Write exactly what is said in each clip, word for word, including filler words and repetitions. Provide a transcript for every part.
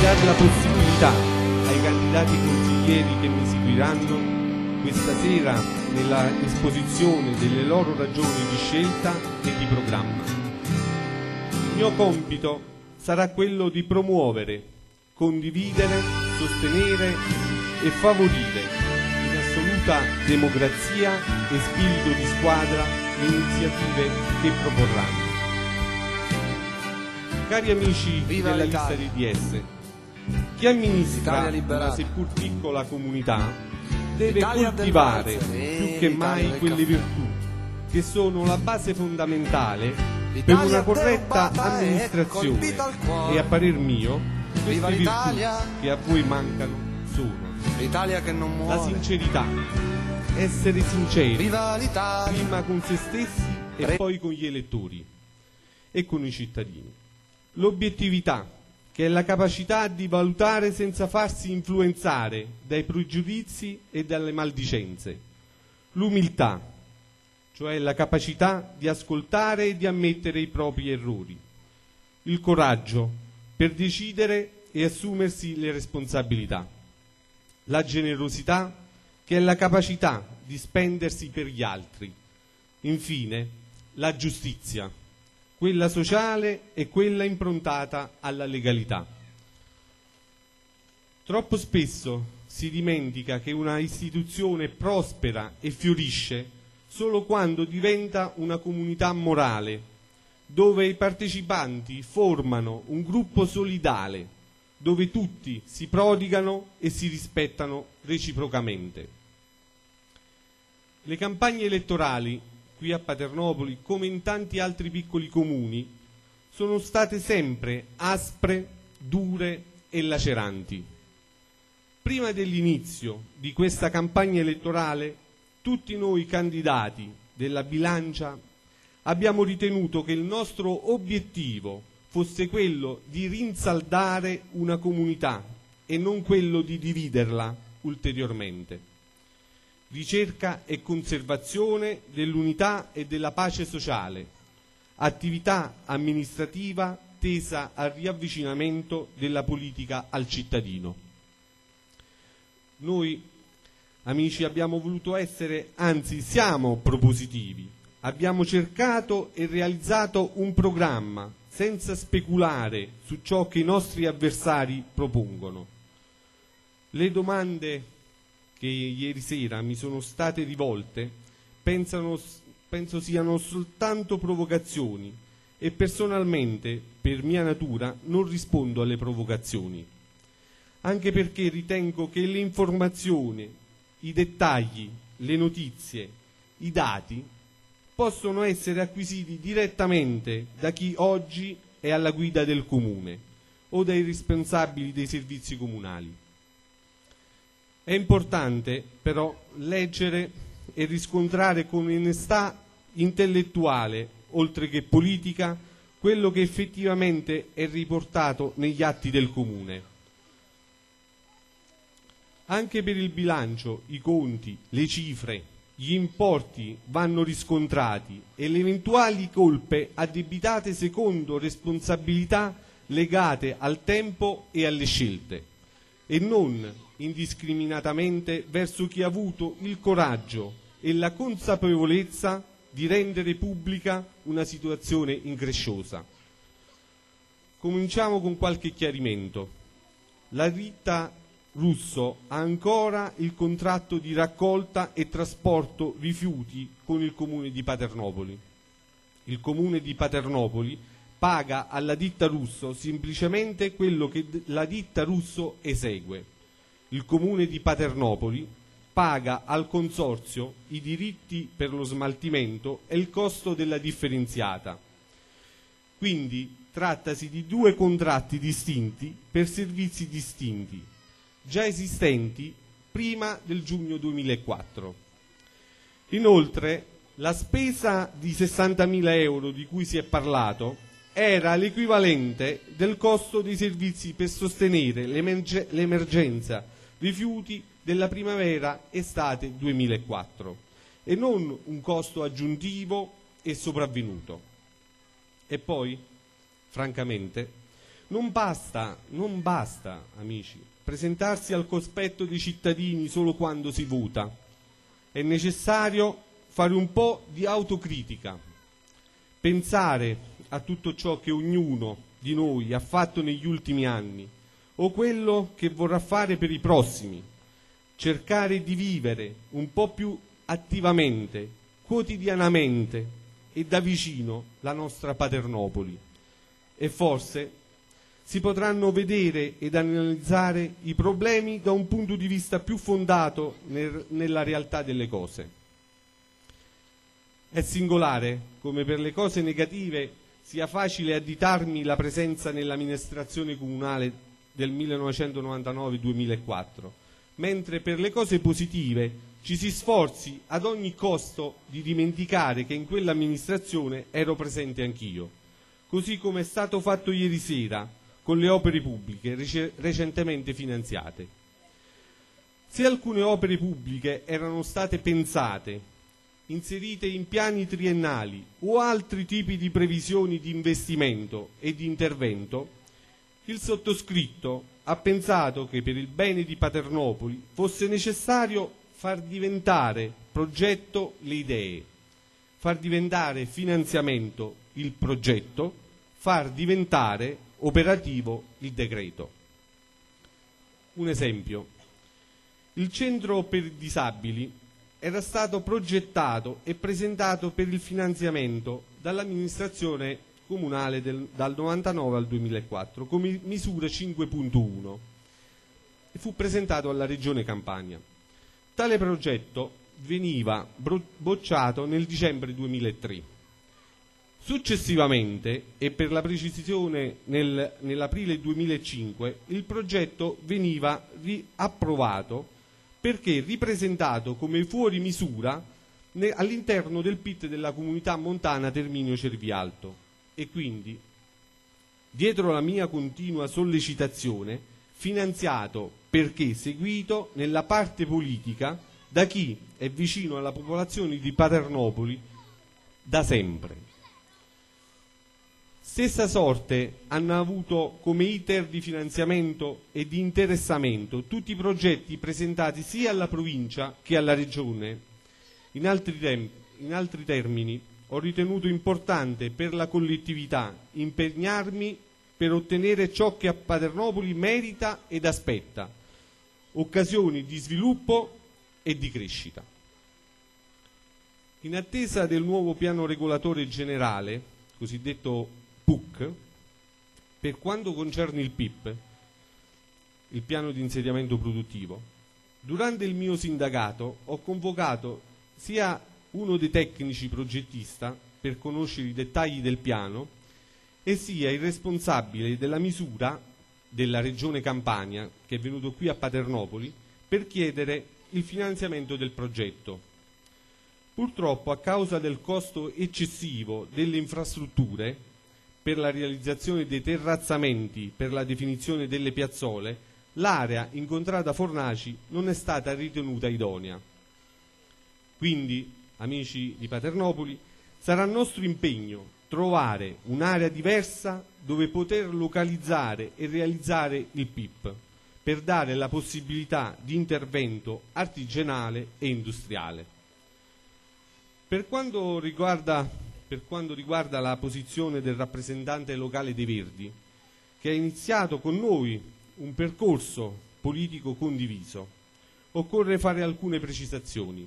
dare la possibilità ai candidati consiglieri che mi seguiranno questa sera nella esposizione delle loro ragioni di scelta e di programma. Il mio compito sarà quello di promuovere, condividere, sostenere e favorire in assoluta democrazia e spirito di squadra le iniziative che proporranno. Cari amici Viva della l'Italia. lista D D S, chi amministra L'Italia liberale. una seppur piccola comunità deve L'Italia del coltivare valzer. più Eh, che l'Italia mai del quelle caffè. virtù che sono la base fondamentale per L'Italia una corretta derubata e amministrazione colpita al cuore. e a parer mio Viva queste virtù l'Italia. che a voi mancano sono L'Italia che non muore. la sincerità, essere sinceri Viva l'Italia. prima con se stessi e Re- poi con gli elettori e con i cittadini. L'obiettività, che è la capacità di valutare senza farsi influenzare dai pregiudizi e dalle maldicenze. L'umiltà, cioè la capacità di ascoltare e di ammettere i propri errori. Il coraggio, per decidere e assumersi le responsabilità. La generosità, che è la capacità di spendersi per gli altri. Infine, la giustizia, quella sociale e quella improntata alla legalità. Troppo spesso si dimentica che una istituzione prospera e fiorisce solo quando diventa una comunità morale, dove i partecipanti formano un gruppo solidale, dove tutti si prodigano e si rispettano reciprocamente. Le campagne elettorali qui a Paternopoli, come in tanti altri piccoli comuni, sono state sempre aspre, dure e laceranti. Prima dell'inizio di questa campagna elettorale, tutti noi candidati della bilancia abbiamo ritenuto che il nostro obiettivo fosse quello di rinsaldare una comunità e non quello di dividerla ulteriormente. Ricerca e conservazione dell'unità e della pace sociale, attività amministrativa tesa al riavvicinamento della politica al cittadino. Noi, amici, abbiamo voluto essere, anzi siamo propositivi, abbiamo cercato e realizzato un programma senza speculare su ciò che i nostri avversari propongono. Le domande che ieri sera mi sono state rivolte pensano, penso siano soltanto provocazioni e personalmente, per mia natura, non rispondo alle provocazioni, anche perché ritengo che le informazioni, i dettagli, le notizie, i dati possono essere acquisiti direttamente da chi oggi è alla guida del comune o dai responsabili dei servizi comunali. È importante però leggere e riscontrare con onestà intellettuale, oltre che politica, quello che effettivamente è riportato negli atti del comune. Anche per il bilancio, i conti, le cifre, gli importi vanno riscontrati e le eventuali colpe addebitate secondo responsabilità legate al tempo e alle scelte, e non indiscriminatamente verso chi ha avuto il coraggio e la consapevolezza di rendere pubblica una situazione incresciosa. Cominciamo con qualche chiarimento. La ditta Russo ha ancora il contratto di raccolta e trasporto rifiuti con il comune di Paternopoli. Il comune di Paternopoli paga alla ditta Russo semplicemente quello che la ditta Russo esegue. Il comune di Paternopoli paga al consorzio i diritti per lo smaltimento e il costo della differenziata. Quindi trattasi di due contratti distinti per servizi distinti, già esistenti prima del giugno duemilaquattro. Inoltre, la spesa di sessantamila euro di cui si è parlato era l'equivalente del costo dei servizi per sostenere l'emerge- l'emergenza rifiuti della primavera-estate duemilaquattro e non un costo aggiuntivo e sopravvenuto. E poi, francamente, Non basta, non basta, amici, presentarsi al cospetto dei cittadini solo quando si vota. È necessario fare un po' di autocritica, pensare a tutto ciò che ognuno di noi ha fatto negli ultimi anni o quello che vorrà fare per i prossimi, cercare di vivere un po' più attivamente, quotidianamente e da vicino la nostra Paternopoli e forse si potranno vedere ed analizzare i problemi da un punto di vista più fondato nel, nella realtà delle cose. È singolare come per le cose negative sia facile additarmi la presenza nell'amministrazione comunale del millenovecentonovantanove duemilaquattro, mentre per le cose positive ci si sforzi ad ogni costo di dimenticare che in quell'amministrazione ero presente anch'io, così come è stato fatto ieri sera con le opere pubbliche rec- recentemente finanziate. Se alcune opere pubbliche erano state pensate, inserite in piani triennali o altri tipi di previsioni di investimento e di intervento, il sottoscritto ha pensato che per il bene di Paternopoli fosse necessario far diventare progetto le idee, far diventare finanziamento il progetto, far diventare operativo il decreto. Un esempio: il centro per i disabili era stato progettato e presentato per il finanziamento dall'amministrazione comunale del, dal novantanove al duemilaquattro come misura cinque punto uno e fu presentato alla Regione Campania. Tale progetto veniva bocciato nel dicembre duemilatré. Successivamente, e per la precisione nel, nell'aprile duemilacinque, il progetto veniva approvato perché ripresentato come fuori misura all'interno del P I T della comunità montana Terminio Cervialto e quindi, dietro la mia continua sollecitazione, finanziato perché seguito nella parte politica da chi è vicino alla popolazione di Paternopoli da sempre. Stessa sorte hanno avuto come iter di finanziamento e di interessamento tutti i progetti presentati sia alla provincia che alla regione. In altri, tem- in altri termini, ho ritenuto importante per la collettività impegnarmi per ottenere ciò che a Paternopoli merita ed aspetta, occasioni di sviluppo e di crescita. In attesa del nuovo piano regolatore generale, cosiddetto P U C, per quanto concerne il P I P, il piano di insediamento produttivo, durante il mio sindacato ho convocato sia uno dei tecnici progettista per conoscere i dettagli del piano e sia il responsabile della misura della Regione Campania, che è venuto qui a Paternopoli, per chiedere il finanziamento del progetto. Purtroppo, a causa del costo eccessivo delle infrastrutture per la realizzazione dei terrazzamenti per la definizione delle piazzole, l'area incontrata Fornaci non è stata ritenuta idonea. Quindi, amici di Paternopoli, sarà nostro impegno trovare un'area diversa dove poter localizzare e realizzare il P I P, per dare la possibilità di intervento artigianale e industriale. Per quanto riguarda Per quanto riguarda la posizione del rappresentante locale dei Verdi, che ha iniziato con noi un percorso politico condiviso, occorre fare alcune precisazioni.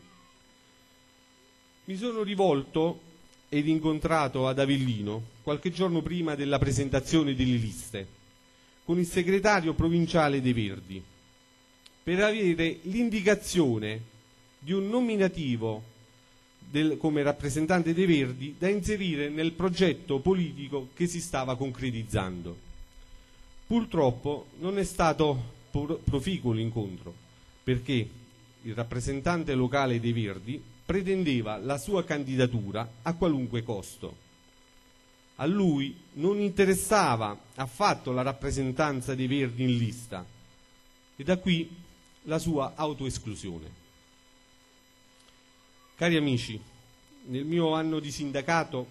Mi sono rivolto ed incontrato ad Avellino qualche giorno prima della presentazione delle liste con il segretario provinciale dei Verdi per avere l'indicazione di un nominativo Del, come rappresentante dei Verdi da inserire nel progetto politico che si stava concretizzando. Purtroppo non è stato proficuo l'incontro, perché il rappresentante locale dei Verdi pretendeva la sua candidatura a qualunque costo. A lui non interessava affatto la rappresentanza dei Verdi in lista e da qui la sua autoesclusione. Cari amici, nel mio anno di sindacato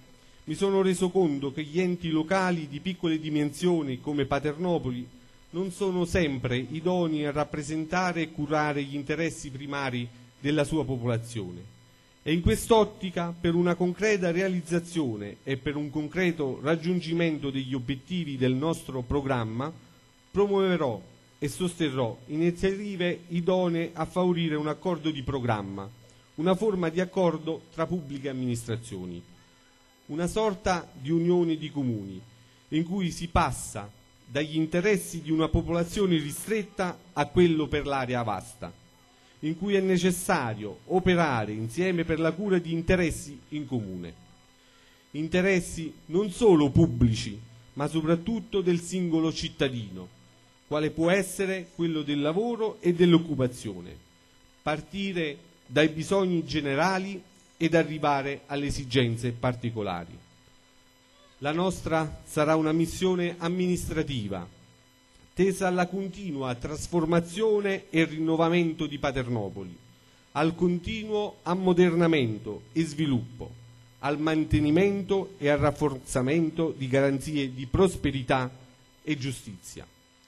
mi sono reso conto che gli enti locali di piccole dimensioni come Paternopoli non sono sempre idonei a rappresentare e curare gli interessi primari della sua popolazione. E in quest'ottica, per una concreta realizzazione e per un concreto raggiungimento degli obiettivi del nostro programma, promuoverò e sosterrò iniziative idonee a favorire un accordo di programma, una forma di accordo tra pubbliche amministrazioni, una sorta di unione di comuni, in cui si passa dagli interessi di una popolazione ristretta a quello per l'area vasta, in cui è necessario operare insieme per la cura di interessi in comune. Interessi non solo pubblici, ma soprattutto del singolo cittadino, quale può essere quello del lavoro e dell'occupazione, partire dai bisogni generali ed arrivare alle esigenze particolari. La nostra sarà una missione amministrativa, tesa alla continua trasformazione e rinnovamento di Paternopoli, al continuo ammodernamento e sviluppo, al mantenimento e al rafforzamento di garanzie di prosperità e giustizia.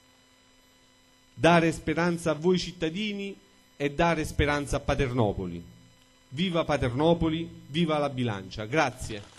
Dare speranza a voi cittadini è dare speranza a Paternopoli. Viva Paternopoli, viva la Bilancia. Grazie.